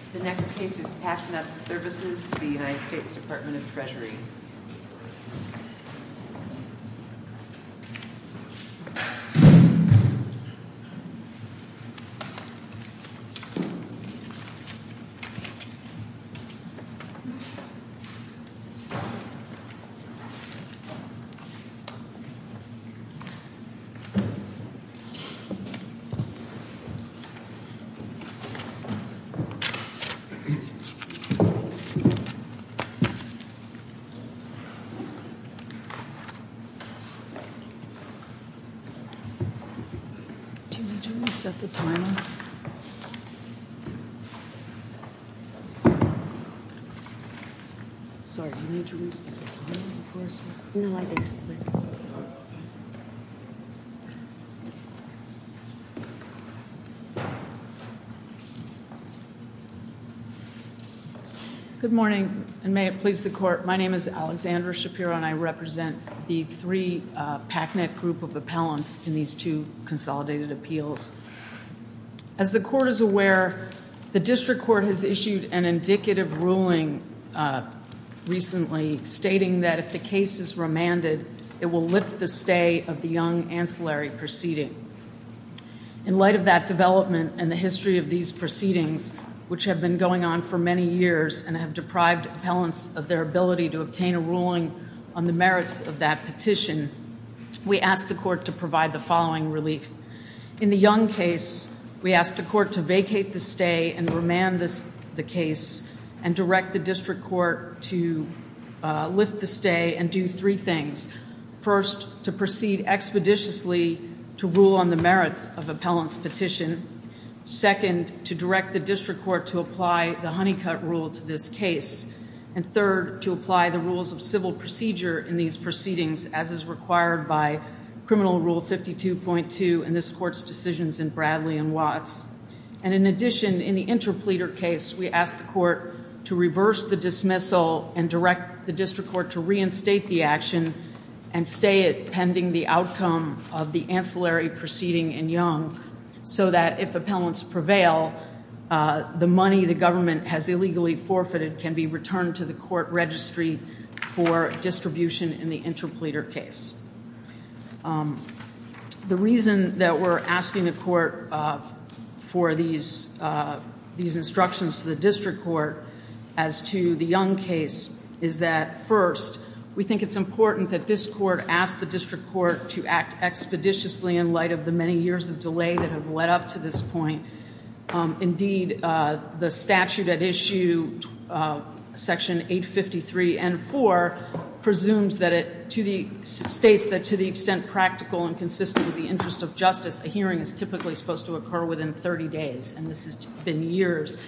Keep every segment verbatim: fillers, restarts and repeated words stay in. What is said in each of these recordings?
The next case is PacNut Services, the United States Department of Treasury. Set the timer. Sorry, do you need to reset the timer before I start? No, I didn't. Good morning, and may it please the court. My name is Alexandra Shapiro, and I represent the three uh, PacNet group of appellants in these two consolidated appeals. As the court is aware, the district court has issued an indicative ruling uh, recently stating that if the case is remanded, it will lift the stay of the Young ancillary proceeding. In light of that development and the history of these proceedings, which have been going on for many years and have deprived appellants of their ability to obtain a ruling on the merits of that petition, we ask the court to provide the following relief. In the Young case, we ask the court to vacate the stay and remand this, the case and direct the district court to uh, lift the stay and do three things. First, to proceed expeditiously to rule on the merits of appellant's petition. Second, to direct the district court to apply the Honeycutt rule to this case. And third, to apply the rules of civil procedure in these proceedings as is required by Criminal Rule fifty-two point two and this court's decisions in Bradley and Watts. And in addition, in the interpleader case, we ask the court to reverse the dismissal and direct the district court to reinstate the action and stay it pending the outcome of the ancillary proceeding in Young, so that if appellants prevail, uh, the money the government has illegally forfeited can be returned to the court registry for distribution in the interpleader case. Um, the reason that we're asking the court uh, for these uh, these instructions to the district court as to the Young case is that, first, we think it's important that this court ask the district court to act expeditiously in light of the many years of delay that have led up to this point. Um, indeed, uh, the statute at issue, uh, Section eight fifty-three N four, presumes that it to the states that to the extent practical and consistent with the interest of justice, a hearing is typically supposed to occur within thirty days, and this has been years.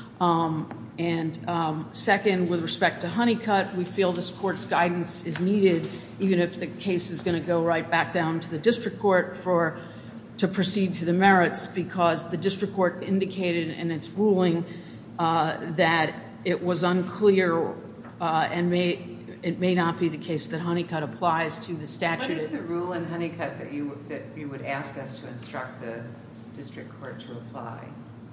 Um, and um, second, with respect to Honeycutt, we feel this court's guidance is needed, even if the case is going to go right back down to the district court for to proceed to the merits, because the district court indicated in its ruling uh, that it was unclear uh, and may it may not be the case that Honeycutt applies to the statute. What is the rule in Honeycutt that you that you would ask us to instruct the district court to apply?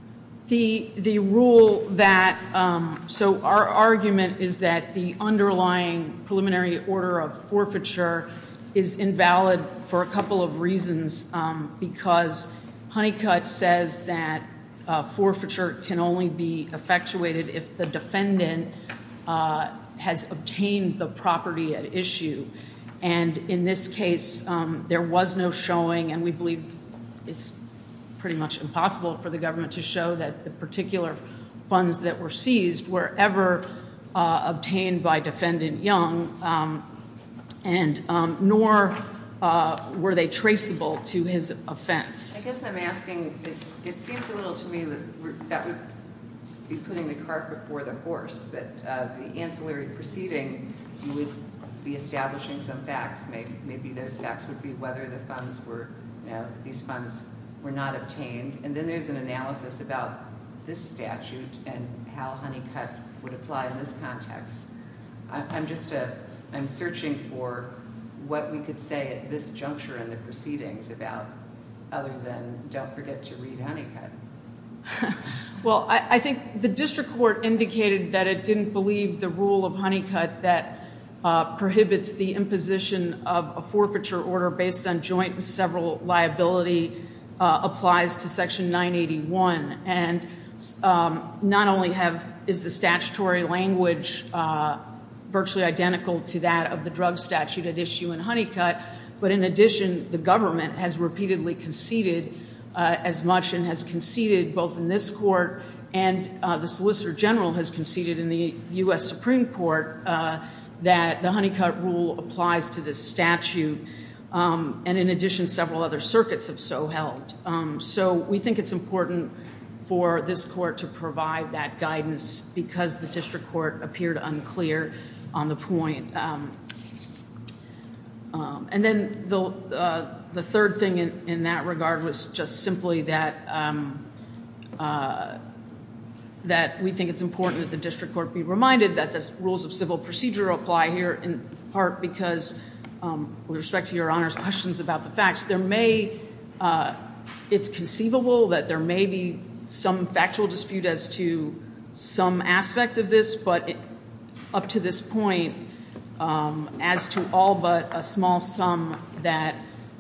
The the rule that um, so our argument is that the underlying preliminary order of forfeiture is invalid for a couple of reasons, um, because Honeycutt says that uh, forfeiture can only be effectuated if the defendant uh, has obtained the property at issue. And in this case, um, there was no showing, and we believe it's pretty much impossible for the government to show that the particular funds that were seized were ever uh, obtained by defendant Young, um, and um, nor uh, were they traceable to his offense. I guess I'm asking, it's, it seems a little to me that we're, that would be putting the cart before the horse, that uh, the ancillary proceeding, you would be establishing some facts. Maybe, maybe those facts would be whether the funds were, you know, these funds were not obtained. And then there's an analysis about this statute and how Honeycutt would apply in this context. I, I'm just a, I'm searching for what we could say at this juncture in the proceedings about, other than don't forget to read Honeycutt. Well, I, I think the district court indicated that it didn't believe the rule of Honeycutt that uh, prohibits the imposition of a forfeiture order based on joint and several liability uh, applies to Section nine eighty-one. And um, not only have is the statutory language uh, virtually identical to that of the drug statute at issue in Honeycutt, but in addition, the government has repeatedly conceded uh, as much and has conceded both in this court and uh, the Solicitor General has conceded in the U S Supreme Court uh, that the Honeycutt rule applies to this statute. Um, and in addition, several other circuits have so held. Um, so we think it's important for this court to provide that guidance because the district court appeared unclear on the point. Um, um, and then the, uh, the third thing in, in that regard was just simply that um, uh, that we think it's important that the district court be reminded that the rules of civil procedure apply here in part because, um, with respect to Your Honor's questions about the facts, there may, uh, it's conceivable that there may be some factual dispute as to some aspect of this, but it, up to this point, um, as to all but a small sum that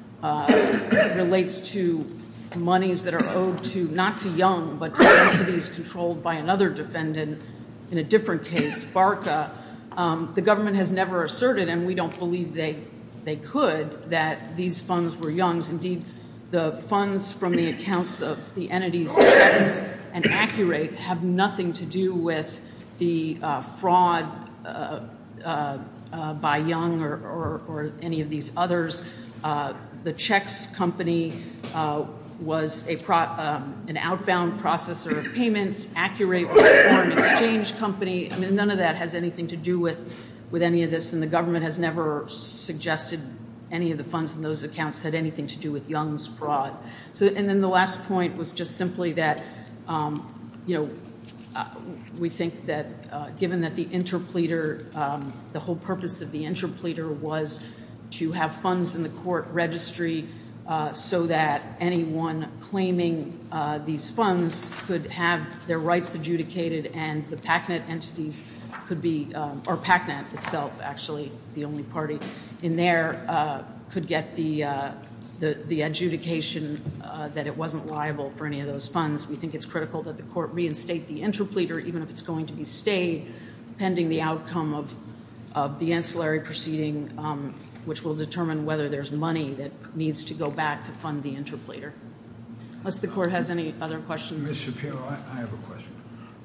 uh, relates to monies that are owed to, not to Young, but to entities controlled by another defendant in a different case, Barca, um, the government has never asserted, and we don't believe they, they could, that these funds were Young's. Indeed, the funds from the accounts of the entities, Checks and Accurate, have nothing to do with the uh, fraud uh, uh, uh, by Young or, or, or any of these others. Uh, the Checks company uh, was a pro, um, an outbound processor of payments. Accurate was a foreign exchange company. I mean, none of that has anything to do with, with any of this, and the government has never suggested any of the funds in those accounts had anything to do with Young's fraud. So, and then the last point was just simply that, um, you know, uh, we think that uh, given that the interpleader, um, the whole purpose of the interpleader was to have funds in the court registry uh, so that anyone claiming uh, these funds could have their rights adjudicated and the PACNet entities could be, um, or PACNet itself, actually, the only party in there, uh, could get the, uh, the, the adjudication uh, that it wasn't liable for any of those funds. We think it's critical that the court reinstate the interpleader, even if it's going to be stayed, pending the outcome of, of the ancillary proceeding, um, which will determine whether there's money that needs to go back to fund the interpleader. Unless the court has any other questions. Miz Shapiro, I, I have a question.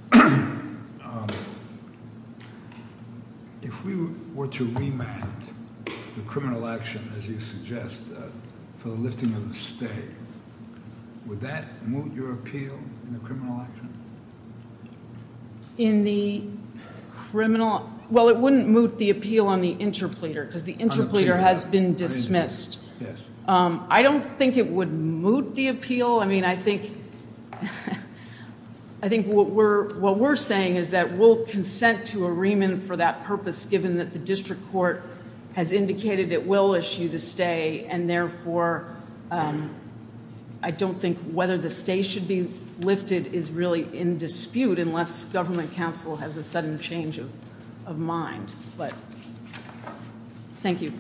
um, if we were to remand the criminal action, as you suggest, uh, for the lifting of the stay, would that moot your appeal in the criminal action? In the criminal, well, it wouldn't moot the appeal on the interpleader because the interpleader has been dismissed. Yes. Um, I don't think it would moot the appeal. I mean, I think, I think what we're what we're saying is that we'll consent to a remand for that purpose, given that the district court has indicated it will issue the stay, and therefore, um, I don't think whether the stay should be lifted is really in dispute unless government counsel has a sudden change of, of mind. But thank you.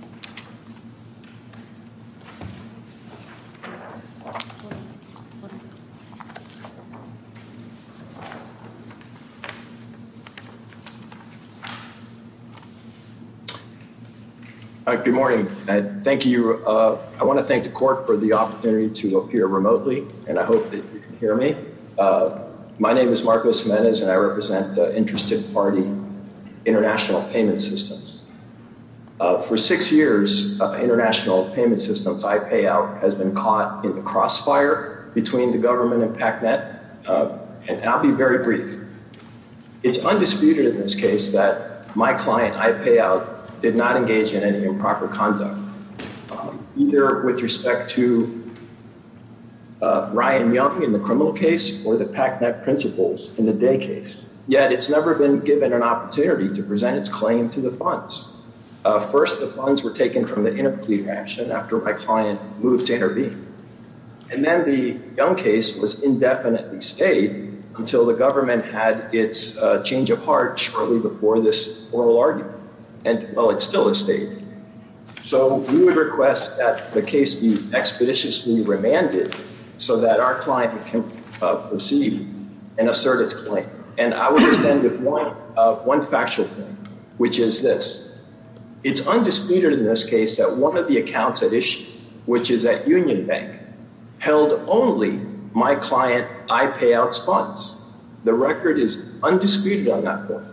Uh, good morning. Uh, thank you. Uh, I want to thank the court for the opportunity to appear remotely, and I hope that you can hear me. Uh, my name is Marcos Jimenez, and I represent the interested party International Payment Systems. Uh, for six years, uh, International Payment Systems, iPayout, has been caught in the crossfire between the government and PACNet, uh, and I'll be very brief. It's undisputed in this case that my client, iPayout, did not engage in any improper conduct, um, either with respect to uh, Ryan Young in the criminal case or the PACNet principals in the Day case. Yet it's never been given an opportunity to present its claim to the funds. Uh, first, the funds were taken from the interpleader action after my client moved to intervene. And then the Young case was indefinitely stayed until the government had its uh, change of heart shortly before this oral argument. And, well, it still has stayed. So we would request that the case be expeditiously remanded so that our client can uh, proceed and assert its claim. And I would just end with one, uh, one factual point, which is this. It's undisputed in this case that one of the accounts at issue, which is at Union Bank, held only my client iPayouts funds. The record is undisputed on that point.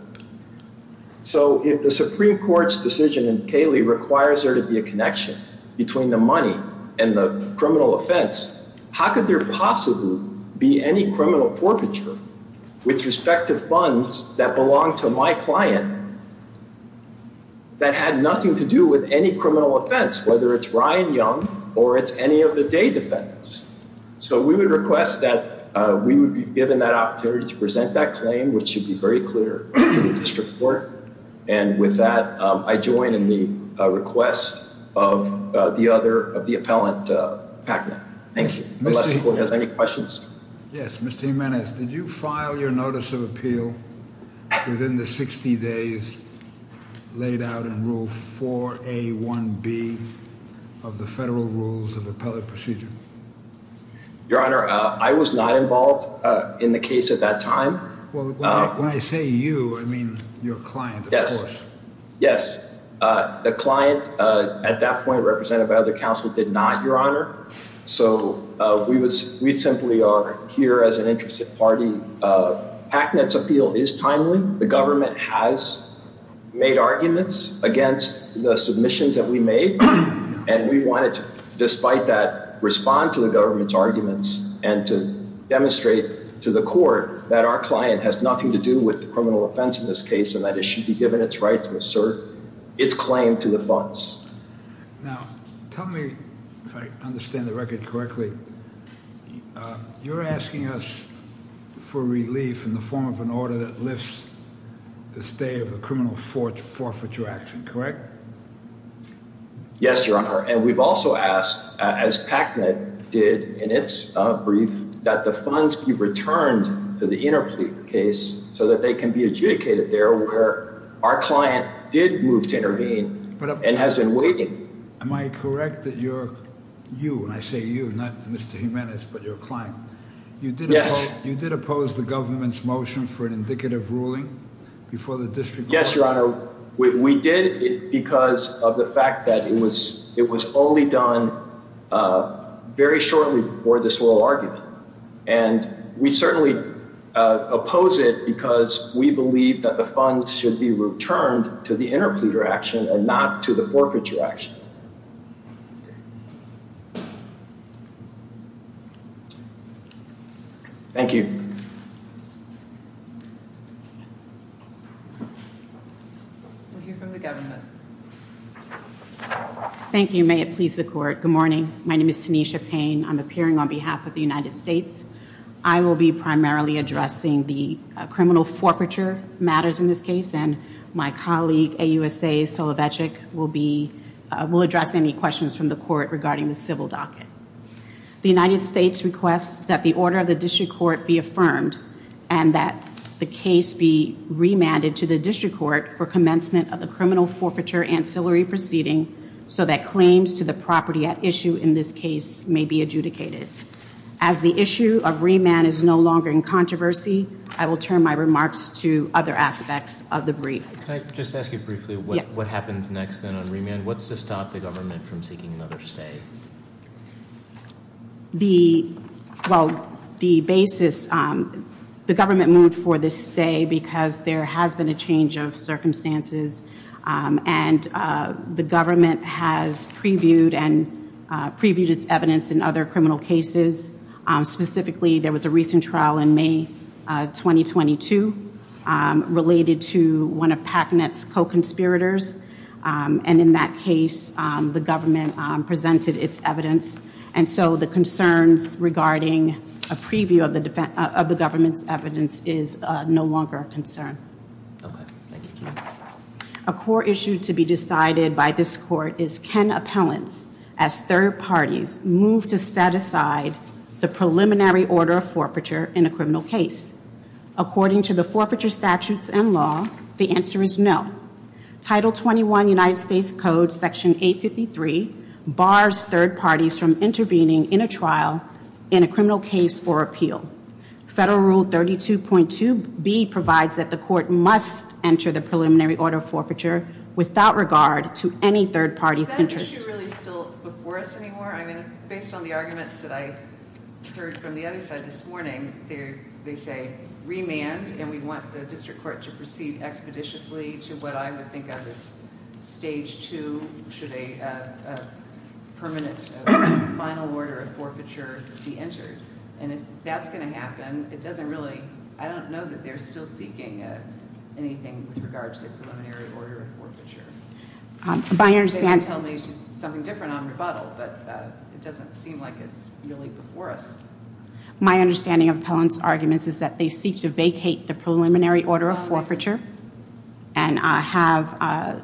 So if the Supreme Court's decision in Cayley requires there to be a connection between the money and the criminal offense, how could there possibly be any criminal forfeiture with respect to funds that belong to my client that had nothing to do with any criminal offense, whether it's Ryan Young or it's any of the Day defendants? So we would request that uh, we would be given that opportunity to present that claim, which should be very clear to the district court. And with that, um, I join in the uh, request of uh, the other, of the appellant, uh, Packnett. Thank you. Mister Unless the court has any questions. Yes, Mister Jimenez, did you file your notice of appeal within the sixty days laid out in Rule four A one B of the Federal Rules of Appellate Procedure? Your Honor, uh, I was not involved uh, in the case at that time. Well, when, Uh, I, when I say you, I mean your client, of yes. course. Yes. Uh, the client, uh, at that point, represented by other counsel, did not, Your Honor. So uh, we would we simply are here as an interested party. Uh, Packnett's appeal is timely. The government has made arguments against the submissions that we made, and we wanted to, despite that, respond to the government's arguments and to demonstrate to the court that our client has nothing to do with the criminal offense in this case and that it should be given its right to assert its claim to the funds. Now, tell me, if I understand the record correctly, uh, you're asking us for relief in the form of an order that lifts the stay of the criminal fort- forfeiture action, correct? Yes, Your Honor. And we've also asked, uh, as Packnett did in its uh, brief, that the funds be returned to the interplea case so that they can be adjudicated there, where our client did move to intervene But, uh, and has been waiting. Am I correct that you're, you, and I say you, not Mister Jimenez, but your client, you did, Yes. oppose, you did oppose the government's motion for an indicative ruling before the district court? Yes, Your Honor. We, we did it because of the fact that it was it was only done uh, very shortly before this oral argument. And we certainly uh, oppose it because we believe that the funds should be returned to the interpleader action and not to the forfeiture action. Thank you. We'll hear from the government. Thank you. May it please the court. Good morning. My name is Tanisha Payne. I'm appearing on behalf of the United States. I will be primarily addressing the uh, criminal forfeiture matters in this case, and my colleague, A U S A Solovechik, will be uh, will address any questions from the court regarding the civil docket. The United States requests that the order of the district court be affirmed and that the case be remanded to the district court for commencement of the criminal forfeiture ancillary proceeding so that claims to the property at issue in this case may be adjudicated. As the issue of remand is no longer in controversy, I will turn my remarks to other aspects of the brief. Can I just ask you briefly what, Yes. what happens next then on remand? What's to stop the government from seeking another stay? The, well, the basis, um, the government moved for this stay because there has been a change of circumstances, um, and uh, the government has previewed and uh, previewed its evidence in other criminal cases. Um, specifically, there was a recent trial in May uh, twenty twenty-two um, related to one of Packnett's co-conspirators, um, and in that case, um, the government um, presented its evidence. And so the concerns regarding a preview of the defen- uh, of the government's evidence is uh, no longer a concern. Okay, thank you. A core issue to be decided by this court is, can appellants, as third parties, move to set aside the preliminary order of forfeiture in a criminal case? According to the forfeiture statutes and law, the answer is no. Title twenty-one United States Code, Section eight fifty-three, bars third parties from intervening in a trial in a criminal case or appeal. Federal Rule thirty-two point two B provides that the court must enter the preliminary order of forfeiture without regard to any third party's interest. Is that issue really still before us anymore? I mean, based on the arguments that I heard from the other side this morning, they say remand, and we want the district court to proceed expeditiously to what I would think of as stage two, should a, uh, a permanent uh, final order of forfeiture be entered. And if that's going to happen, it doesn't really, I don't know that they're still seeking uh, anything with regard to the preliminary order of forfeiture. Um, my understand- They may tell me something different on rebuttal, but uh, it doesn't seem like it's really before us. My understanding of appellant's arguments is that they seek to vacate the preliminary order of forfeiture and uh, have uh,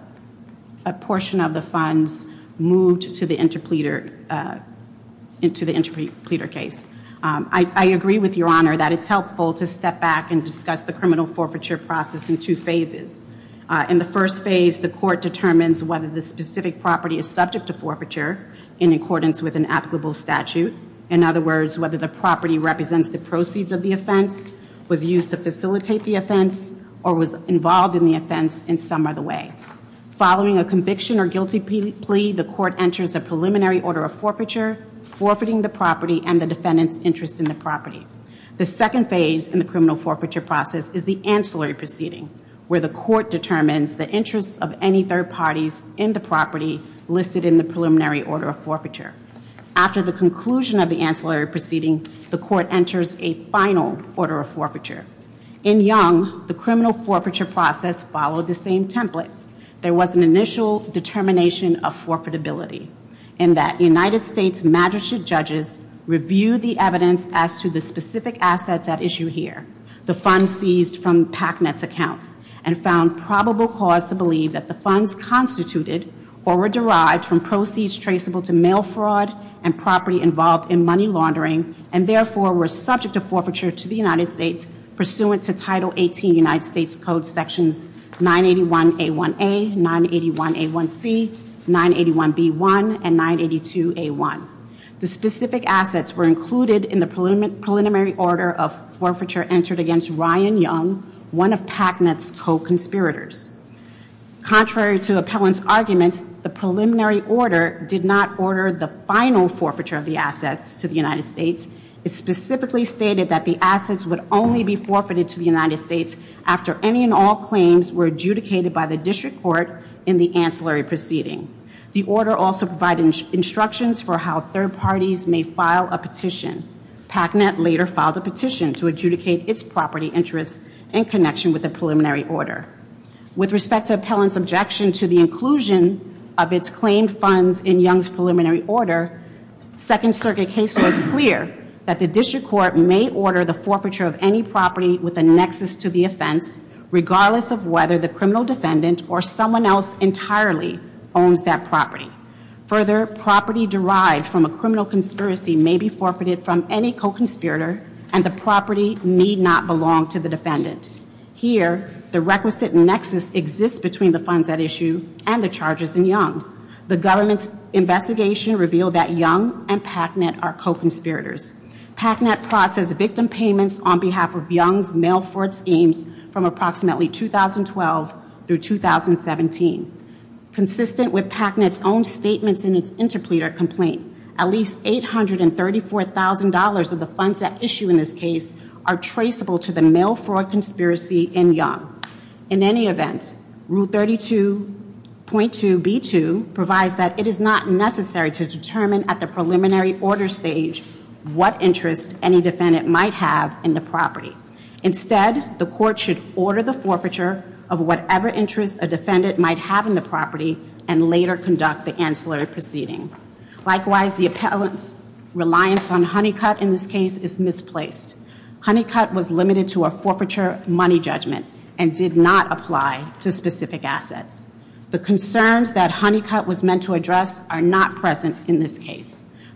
a portion of the funds moved to the interpleader, uh, into the interpleader case. Um, I, I agree with Your Honor that it's helpful to step back and discuss the criminal forfeiture process in two phases. Uh, in the first phase, the court determines whether the specific property is subject to forfeiture in accordance with an applicable statute. In other words, whether the property represents the proceeds of the offense, was used to facilitate the offense, or was involved in the offense in some other way. Following a conviction or guilty plea, the court enters a preliminary order of forfeiture, forfeiting the property and the defendant's interest in the property. The second phase in the criminal forfeiture process is the ancillary proceeding, where the court determines the interests of any third parties in the property listed in the preliminary order of forfeiture. After the conclusion of the ancillary proceeding, the court enters a final order of forfeiture. In Young, the criminal forfeiture process followed the same template. There was an initial determination of forfeitability, in that United States magistrate judges reviewed the evidence as to the specific assets at issue here, the funds seized from PacNet's accounts, and found probable cause to believe that the funds constituted or were derived from proceeds traceable to mail fraud and property involved in money laundering, and therefore were subject to forfeiture to the United States pursuant to Title eighteen United States Code Sections nine eighty-one A one A, nine eighty-one A one C, nine eighty-one B one, and nine eighty-two A one. The specific assets were included in the prelim- preliminary order of forfeiture entered against Ryan Young, one of PacNet's co-conspirators. Contrary to appellant's arguments, the preliminary order did not order the final forfeiture of the assets to the United States. It specifically stated that the assets would only be forfeited to the United States after any and all claims were adjudicated by the district court in the ancillary proceeding. The order also provided in- instructions for how third parties may file a petition. PacNet later filed a petition to adjudicate its property interests in connection with the preliminary order. With respect to appellant's objection to the inclusion of its claimed funds in Young's preliminary order, Second Circuit case law is clear that the district court may order the forfeiture of any property with a nexus to the offense, regardless of whether the criminal defendant or someone else entirely owns that property. Further, property derived from a criminal conspiracy may be forfeited from any co-conspirator, and the property need not belong to the defendant. Here, the requisite nexus exists between the funds at issue and the charges in Young. The government's investigation revealed that Young and PacNet are co-conspirators. PacNet processed victim payments on behalf of Young's mail fraud schemes from approximately two thousand twelve through two thousand seventeen. Consistent with PacNet's own statements in its interpleader complaint, at least eight hundred thirty-four thousand dollars of the funds at issue in this case are traceable to the mail fraud conspiracy in Young. In any event, Rule thirty-two point two B two provides that it is not necessary to determine at the preliminary order stage what interest any defendant might have in the property. Instead, the court should order the forfeiture of whatever interest a defendant might have in the property and later conduct the ancillary proceeding. Likewise, the appellant's reliance on Honeycutt in this case is misplaced. Honeycutt was limited to a forfeiture money judgment and did not apply to specific assets. The concerns that Honeycutt was meant to address are not present in this case.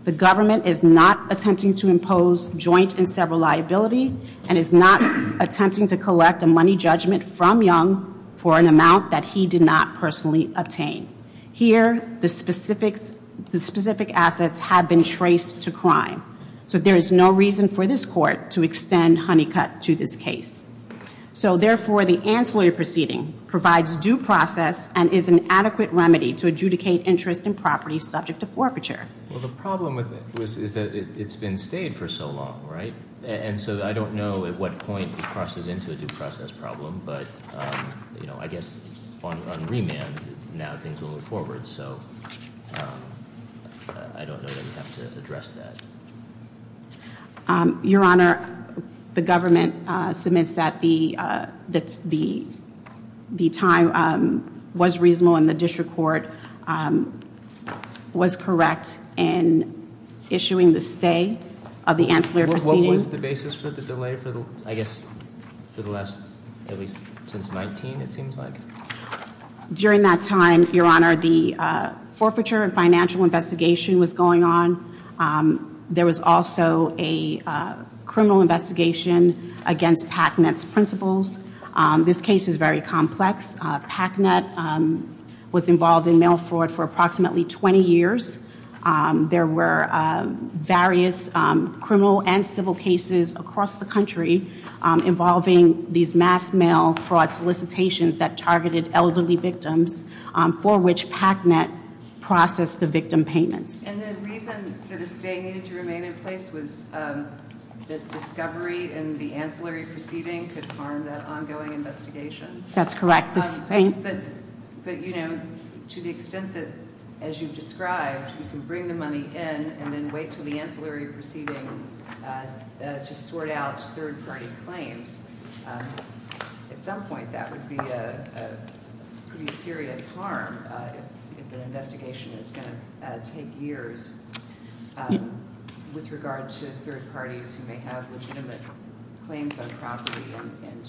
The government is not attempting to impose joint and several liability and is not attempting to collect a money judgment from Young for an amount that he did not personally obtain. Here, the specifics, the specific assets have been traced to crime. So there is no reason for this court to extend Honeycutt to this case. So therefore, the ancillary proceeding provides due process and is an adequate remedy to adjudicate interest in property subject to forfeiture. Well, the problem with it was, is that it, it's been stayed for so long, right? And so I don't know at what point it crosses into a due process problem, but, um, you know, I guess on, on remand, now things will move forward. So um, I don't know that we have to address that. Um, Your Honor, the government uh, submits that the uh, that the the time um, was reasonable and the district court um, was correct in issuing the stay of the ancillary what, proceeding. What was the basis for the delay for the, I guess, for the last, at least since nineteen, it seems like? During that time, Your Honor, the uh, forfeiture and financial investigation was going on. Um, there was also a uh, criminal investigation against PACNet's principals. Um, this case is very complex. Uh, PACNet um, was involved in mail fraud for approximately twenty years. Um, there were uh, various um, criminal and civil cases across the country um, involving these mass mail fraud solicitations that targeted elderly victims um, for which PACNet processed the victim payments. And the reason that a stay needed to remain in place was um, that discovery in the ancillary proceeding could harm that ongoing investigation? That's correct. The Um, same. But, but, you know, to the extent that, as you've described, you can bring the money in and then wait till the ancillary proceeding uh, uh, to sort out third-party claims, um, at some point that would be a, a pretty serious harm uh, if, if an investigation is going to uh, take years um, with regard to third parties who may have legitimate claims on property and, and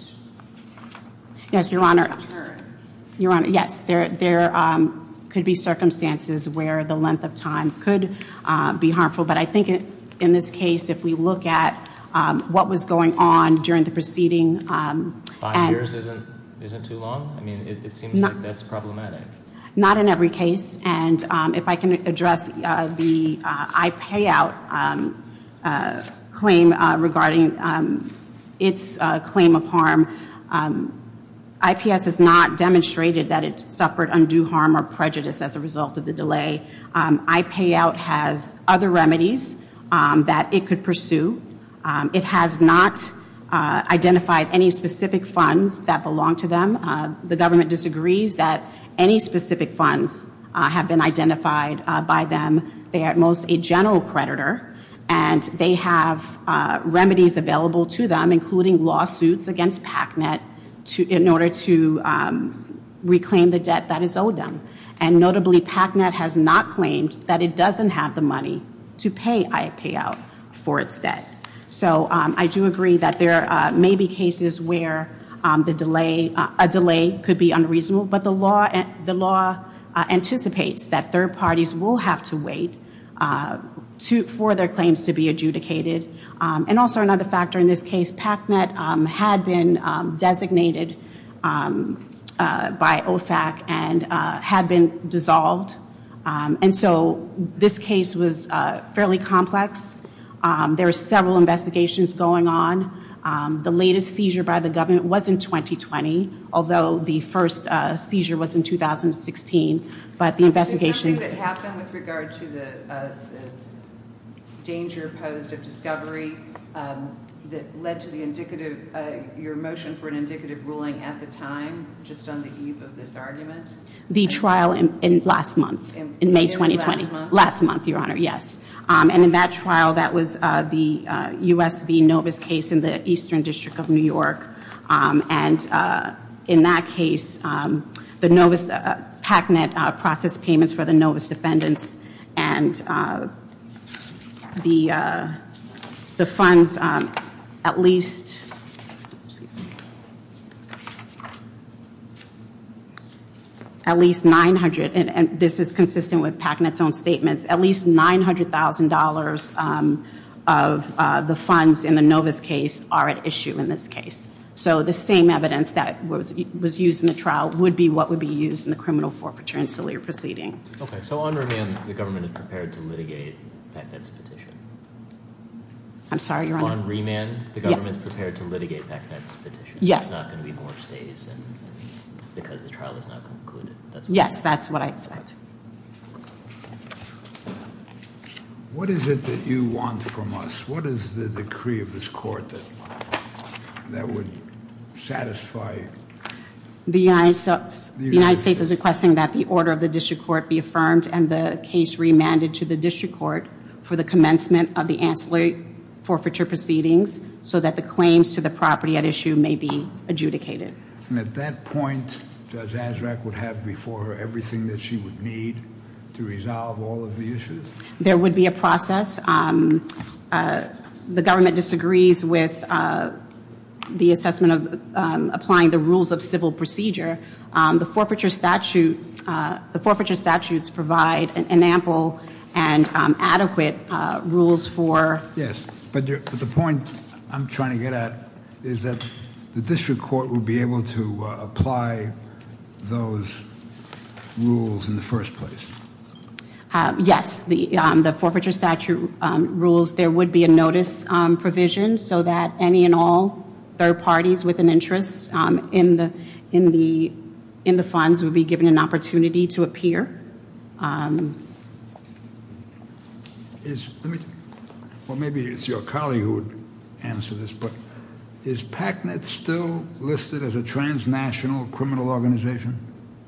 Yes, Your Honor. return. Your Honor, yes, there there um, could be circumstances where the length of time could uh, be harmful, but I think it, in this case, if we look at um, what was going on during the proceeding, um, Five and years isn't isn't too long. I mean, it, it seems Not- like that's problematic. not in every case, and um, if I can address uh, the uh, I payout um, uh, claim uh, regarding um, its uh, claim of harm. Um, I P S has not demonstrated that it suffered undue harm or prejudice as a result of the delay. Um, iPayout has other remedies um, that it could pursue. Um, it has not uh, identified any specific funds that belong to them. Uh, the government disagrees that any specific funds uh, have been identified uh, by them. They are at most a general creditor, and they have uh, remedies available to them, including lawsuits against PACNet, To, in order to um, reclaim the debt that is owed them. And notably, PACNet has not claimed that it doesn't have the money to pay iPayout for its debt. So um, I do agree that there uh, may be cases where um, the delay, uh, a delay could be unreasonable, but the law, the law uh, anticipates that third parties will have to wait uh, to, for their claims to be adjudicated. Um, and also another factor in this case, PACNet um, had been um, designated um, uh, by O F A C and uh, had been dissolved. Um, and so this case was uh, fairly complex. Um, there are several investigations going on. Um, the latest seizure by the government was in twenty twenty, although the first uh, seizure was in two thousand sixteen. But the investigation— Is there something that happened with regard to the, uh, the danger posed of discovery um, that led to the indicative, uh, your motion for an indicative ruling at the time, just on the eve of this argument? The trial in, in last month, in, in May in twenty twenty. Last month? Last month, Your Honor, yes. Um, and in that trial, that was uh, the uh, U S v. Novus case in the Eastern District of New York. Um, and uh, in that case, um, the Novus, uh, PACNet uh, processed payments for the Novus defendants, and uh, the uh, the funds, um, at least, excuse me, at least nine hundred, and, and this is consistent with PACNET's own statements, at least nine hundred thousand dollars um, of uh, the funds in the Novus case are at issue in this case. So the same evidence that was was used in the trial would be what would be used in the criminal forfeiture ancillary proceeding. Okay, so on remand, the government is prepared to litigate PACNET's petition. I'm sorry, Your Honor. On remand, the government is prepared to litigate PACNET's petition. Yes. It's not going to be more stays, and because the trial is not concluded. That's what Yes, that's what I expect. What is it that you want from us? What is the decree of this court that that would satisfy? The United, States, the United States is requesting that the order of the district court be affirmed and the case remanded to the district court for the commencement of the ancillary forfeiture proceedings so that the claims to the property at issue may be adjudicated. And at that point, Judge Azraq would have before her everything that she would need to resolve all of the issues? There would be a process. Um, uh, the government disagrees with uh, the assessment of um, applying the rules of civil procedure. Um, the forfeiture statute, uh, the forfeiture statutes provide an, an ample and um, adequate uh, rules for. Yes, but, but the point I'm trying to get at is that the district court would be able to uh, apply those rules in the first place. Uh, yes, the, um, the forfeiture statute um, rules, there would be a notice um, provision so that any and all third parties with an interest um, in the in the in the funds would be given an opportunity to appear. Um, is let me, well, maybe it's your colleague who would answer this, but is PACNET still listed as a transnational criminal organization?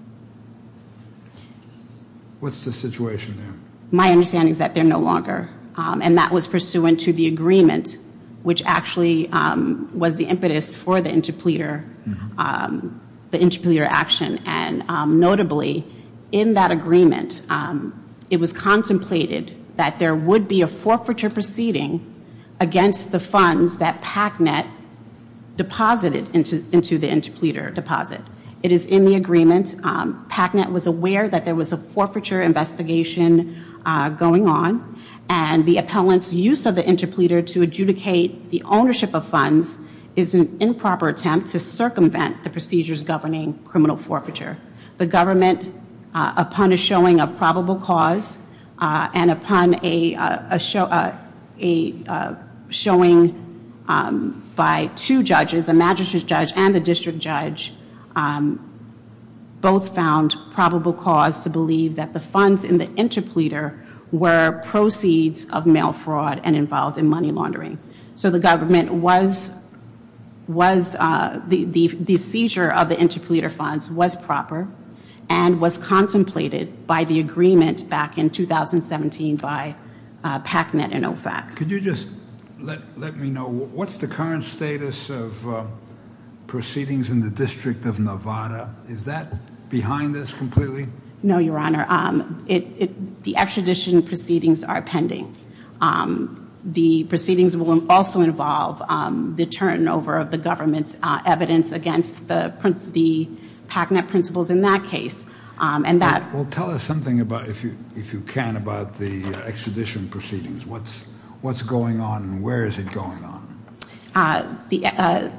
What's the situation there? My understanding is that they're no longer, um, and that was pursuant to the agreement, which actually um, was the impetus for the interpleader, mm-hmm. um, the interpleader action. And um, notably, in that agreement, um, it was contemplated that there would be a forfeiture proceeding against the funds that PACNET deposited into, into the interpleader deposit. It is in the agreement. Um, PACNET was aware that there was a forfeiture investigation uh, going on, and the appellant's use of the interpleader to adjudicate the ownership of funds is an improper attempt to circumvent the procedures governing criminal forfeiture. The government, uh, upon a showing of probable cause uh, and upon a, uh, a, show, uh, a uh, showing um, by two judges, a magistrate judge and the district judge, Um, both found probable cause to believe that the funds in the interpleader were proceeds of mail fraud and involved in money laundering. So the government was, was uh, the, the, the seizure of the interpleader funds was proper and was contemplated by the agreement back in two thousand seventeen by uh, PACNET and O F A C. Could you just let, let me know, what's the current status of uh, proceedings in the District of Nevada? Is that behind this completely? No, Your Honor. Um, it, it, the extradition proceedings are pending. Um, the proceedings will also involve um, the turnover of the government's uh, evidence against the the PACNET principals in that case, um, and that. Well, well, tell us something about, if you if you can, about the uh, extradition proceedings. What's what's going on and where is it going on? Uh, the. Uh,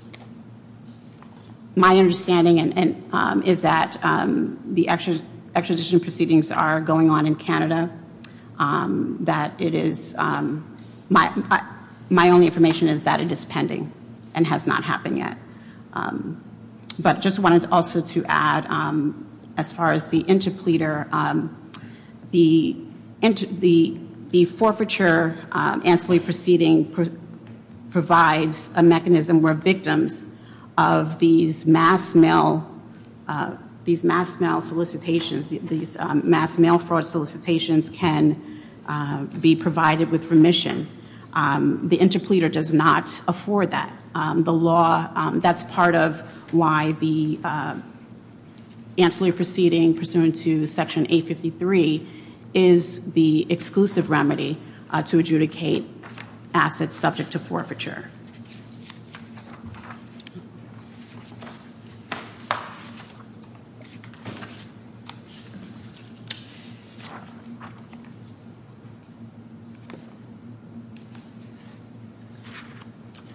My understanding and, and, um, is that um, the extradition proceedings are going on in Canada, um, that it is, um, my, my only information is that it is pending and has not happened yet. Um, but just wanted also to add, um, as far as the interpleader, um, the, inter, the, the forfeiture um, ancillary proceeding pro provides a mechanism where victims of these mass mail, uh, these mass mail solicitations, these um, mass mail fraud solicitations can uh, be provided with remission. Um, the interpleader does not afford that. Um, the law, um, that's part of why the uh, ancillary proceeding pursuant to Section eight fifty-three is the exclusive remedy uh, to adjudicate assets subject to forfeiture.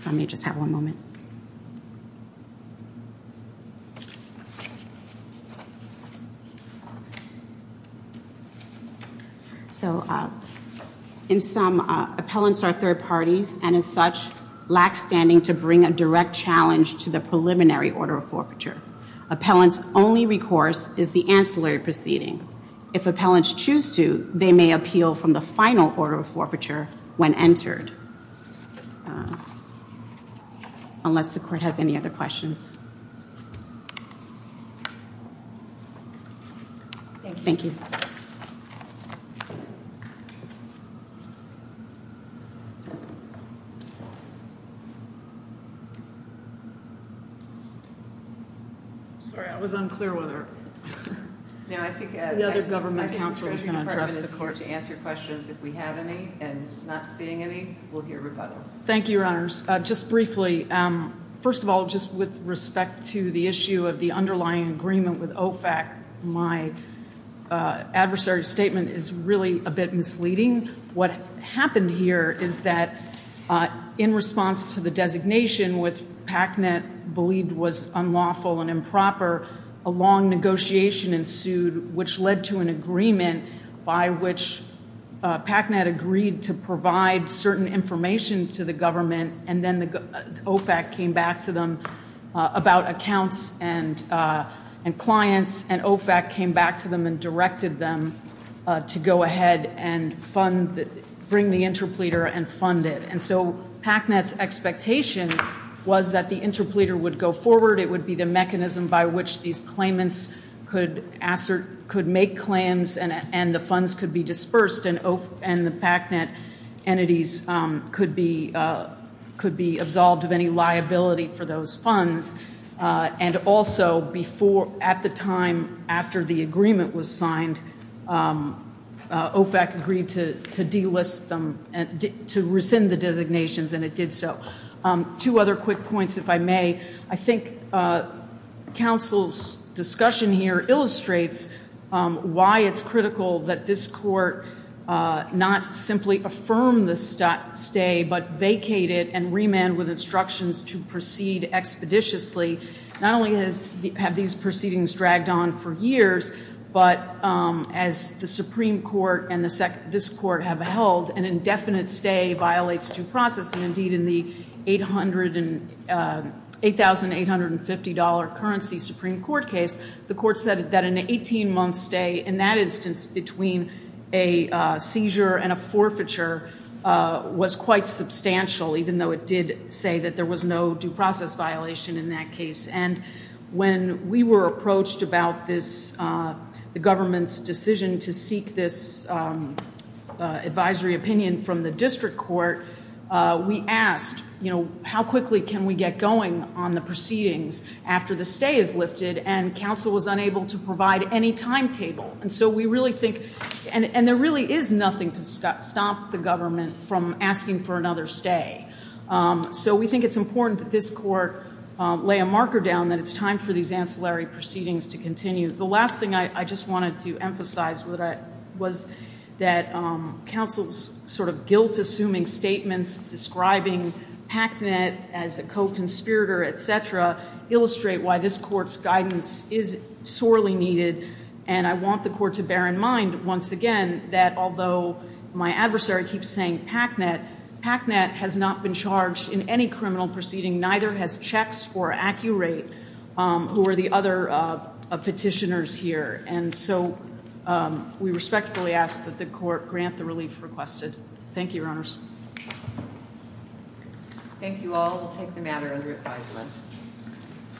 I may just have one moment. So, uh, in sum, uh, appellants are third parties and as such lack standing to bring a direct challenge to the preliminary order of forfeiture. Appellants' only recourse is the ancillary proceeding. If appellants choose to, they may appeal from the final order of forfeiture when entered. Uh, unless the court has any other questions. Thank you. Thank you. Sorry, I was unclear whether No, I think uh, The other I- government I think counsel the is Treasury gonna address Department the is court. here to answer questions if we have any, and not seeing any, we'll hear rebuttal. Thank you, Your Honors. Uh, just briefly, um, first of all, just with respect to the issue of the underlying agreement with O FAC, my uh, adversary's statement is really a bit misleading. What happened here is that uh, in response to the designation, which PACnet believed was unlawful and improper, a long negotiation ensued, which led to an agreement by which uh, PACnet agreed to provide certain information to the government, and then the uh, O FAC came back to them uh, about accounts and uh, and clients, and O FAC came back to them and directed them uh, to go ahead and fund, the, bring the interpleader and fund it. And so PACnet's expectation was that the interpleader would go forward. It would be the mechanism by which these claimants could assert, could make claims, and and the funds could be dispersed, and O, and the PACnet entities um, could be uh, could be absolved of any liability for those funds. Uh, and also, before, at the time after the agreement was signed, um, uh, O FAC agreed to to delist them and di- to rescind the designations, and it did so. Um, two other quick points, if I may. I think uh, counsel's discussion here illustrates um, why it's critical that this court uh, not simply affirm the st- stay, but vacate it and remand with instructions to proceed expeditiously. Not only has the, have these proceedings dragged on for years, but um, as the Supreme Court and the sec- this court have held, an indefinite stay violates due process, and indeed in the eight hundred and uh, eight thousand eight hundred fifty dollars currency Supreme Court case, the court said that an eighteen-month stay in that instance between a uh, seizure and a forfeiture uh, was quite substantial, even though it did say that there was no due process violation in that case. And when we were approached about this, uh, the government's decision to seek this um, uh, advisory opinion from the district court, uh, we asked, you know, how quickly can we get going on the proceedings after the stay is lifted? And counsel was unable to provide any timetable. And so we really think, and, and there really is nothing to st- stop the government from asking for another stay. Um, so we think it's important that this court um, lay a marker down that it's time for these ancillary proceedings to continue. The last thing I, I just wanted to emphasize was that, was that um, counsel's sort of guilt-assuming statements describing PACnet as a co-conspirator, et cetera, illustrate why this court's guidance is sorely needed. And I want the court to bear in mind, once again, that although my adversary keeps saying PACnet, PACnet has not been charged in any criminal proceeding, neither has Chex or Accurate, um, who are the other uh, uh, petitioners here. And so um, we respectfully ask that the court grant the relief requested. Thank you, Your Honors. Thank you all. We'll take the matter under advisement.